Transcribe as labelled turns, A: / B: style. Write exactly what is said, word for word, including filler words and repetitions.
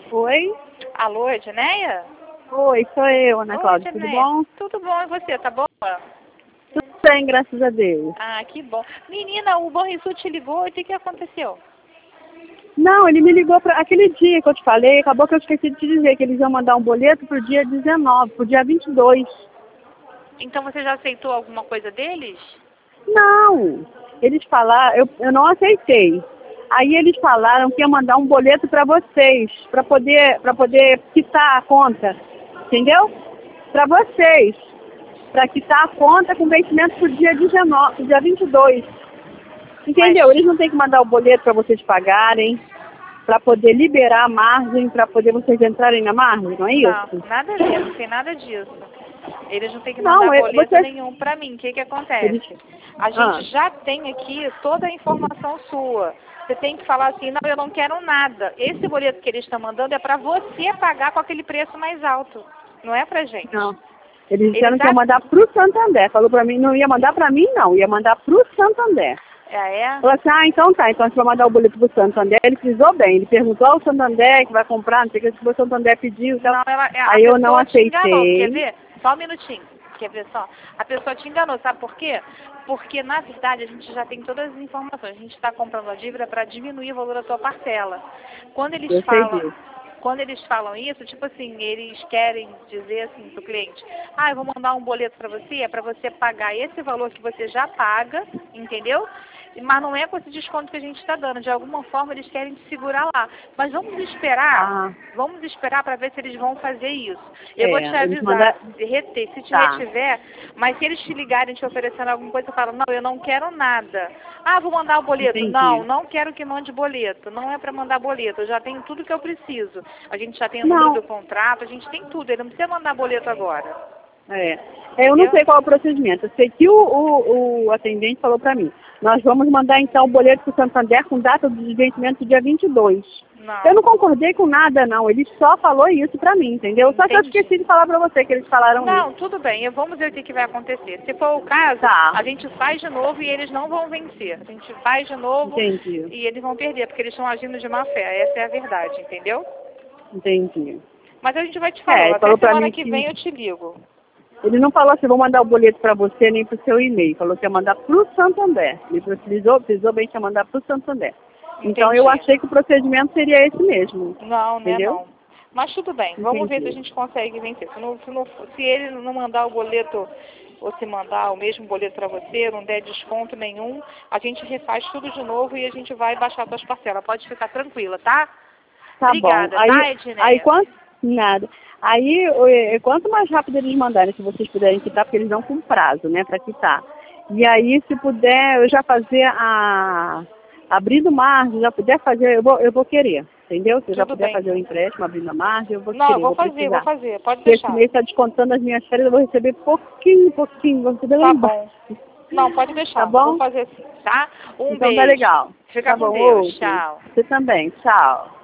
A: Oi?
B: Alô, Edneia?
A: Oi, sou eu, Ana
B: Oi,
A: Cláudia. Tudo
B: Edneia.
A: bom?
B: Tudo bom, e você, tá boa?
A: Tudo bem, graças a Deus.
B: Ah, que bom. Menina, o Banrisul te ligou, e o que que aconteceu?
A: Não, ele me ligou para aquele dia que eu te falei, acabou que eu esqueci de te dizer que eles iam mandar um boleto pro dia dezenove, pro dia vinte e dois.
B: Então você já aceitou alguma coisa deles?
A: Não, eles falaram, eu, eu não aceitei. Aí eles falaram que ia mandar um boleto para vocês, para poder, para poder quitar a conta, entendeu? Para vocês, para quitar a conta com vencimento pro dia dezenove, pro dia vinte e dois. Entendeu?
B: Mas...
A: Eles não têm que mandar o boleto para vocês pagarem, para poder liberar a margem, para poder vocês entrarem na margem, não é
B: Não,
A: isso?
B: nada a ver, não tem nada disso. Eles não têm que
A: Não,
B: mandar
A: é-
B: boleto
A: vocês...
B: nenhum pra mim. O que que
A: Eles...
B: acontece? A
A: Ah,
B: gente já tem aqui toda a informação sua. Você tem que falar assim, não, eu não quero nada. Esse boleto que eles estão mandando é pra você pagar com aquele preço mais alto. Não é pra gente.
A: não. Eles disseram
B: Eles
A: que ia
B: já...
A: mandar pro Santander. Falou para mim, não ia mandar para mim não, ia mandar pro Santander.
B: Ah, é?
A: Falou assim, ah, então tá, então a gente vai mandar o boleto pro Santander. Ele frisou bem, ele perguntou ao Santander que vai comprar, não sei o que, se o Santander pediu. Então...
B: Não, ela, é, a
A: Aí eu não
B: pessoa te enganou. Quer
A: aceitei.
B: ver? Só um minutinho. Quer ver só? A pessoa te enganou, sabe por quê? Porque, na verdade, a gente já tem todas as informações. A gente está comprando a dívida para diminuir o valor da tua parcela. Quando eles
A: Eu sei
B: falam...
A: disso.
B: Quando eles falam isso, tipo assim, eles querem dizer assim pro cliente, ah, eu vou mandar um boleto para você, é para você pagar esse valor que você já paga, entendeu? Mas não é com esse desconto que a gente está dando. De alguma forma eles querem te segurar lá. Mas vamos esperar,
A: Ah.
B: vamos esperar para ver se eles vão fazer isso. Eu
A: É,
B: vou te
A: eles
B: avisar,
A: mandar-
B: reter, se te
A: Tá.
B: retiver, mas se eles te ligarem te oferecendo alguma coisa, você fala, não, eu não quero nada. Ah, vou mandar o boleto.
A: Entendi.
B: Não, não quero que mande boleto. Não é para mandar boleto. Eu já tenho tudo que eu preciso. A gente já tem o
A: Não.
B: número do contrato, a gente tem tudo. Ele não precisa mandar boleto agora.
A: É. É, eu não
B: Entendeu?
A: sei qual é o procedimento. Eu sei que o, o, o atendente falou para mim, nós vamos mandar então o boleto para o Santander com data de vencimento do dia vinte e dois.
B: Não.
A: Eu não concordei com nada, não. Ele só falou isso para mim, entendeu? Só que eu
B: Entendi.
A: esqueci de falar para você que eles falaram
B: Não,
A: isso.
B: tudo bem. Vamos ver o que, que vai acontecer. Se for o caso,
A: Tá.
B: a gente faz de novo e eles não vão vencer. A gente faz de novo
A: Entendi.
B: e eles vão perder, porque eles estão agindo de má fé. Essa é a verdade, entendeu?
A: Entendi.
B: Mas a gente vai te
A: É,
B: falar.
A: ele
B: Até
A: falou pra
B: semana
A: mim
B: que
A: que-
B: vem eu te ligo.
A: Ele não falou assim, vou mandar o boleto para você nem para o seu e-mail. Falou que ia mandar para o Santander. Ele precisou, precisou bem que ia mandar para o Santander. Então
B: Entendi.
A: eu achei que o procedimento seria esse mesmo.
B: Não, né,
A: Entendeu?
B: não. Mas tudo bem. Vamos ver se a
A: Entendi.
B: gente consegue vencer. Se, não, se, não, se ele não mandar o boleto, ou se mandar o mesmo boleto para você, não der desconto nenhum, a gente refaz tudo de novo e a gente vai baixar suas parcelas. Pode ficar tranquila, tá?
A: Tá
B: Obrigada,
A: bom. Aí,
B: tá, Edneia?
A: aí quanto... Nada. Aí, eh, quanto mais rápido eles mandarem, se vocês puderem quitar, porque eles dão com prazo, né, para quitar. E aí, se puder, eu já fazer a... Abrindo margem, já puder fazer, eu vou, eu vou querer, entendeu? Se eu já
B: Tudo
A: puder
B: bem.
A: fazer o empréstimo, abrindo a margem, eu vou
B: Não,
A: querer,
B: eu vou
A: vou
B: fazer,
A: precisar.
B: vou fazer. Pode
A: Porque esse
B: deixar.
A: mês está descontando as minhas férias, eu vou receber pouquinho, pouquinho, vou receber lá
B: Tá
A: embaixo.
B: bom. Não, pode deixar.
A: Tá bom?
B: Vou fazer assim, tá? Um
A: Então
B: beijo.
A: tá legal.
B: Fica
A: Tá
B: com
A: bom,
B: Deus.
A: outro.
B: Tchau.
A: Você também, tchau.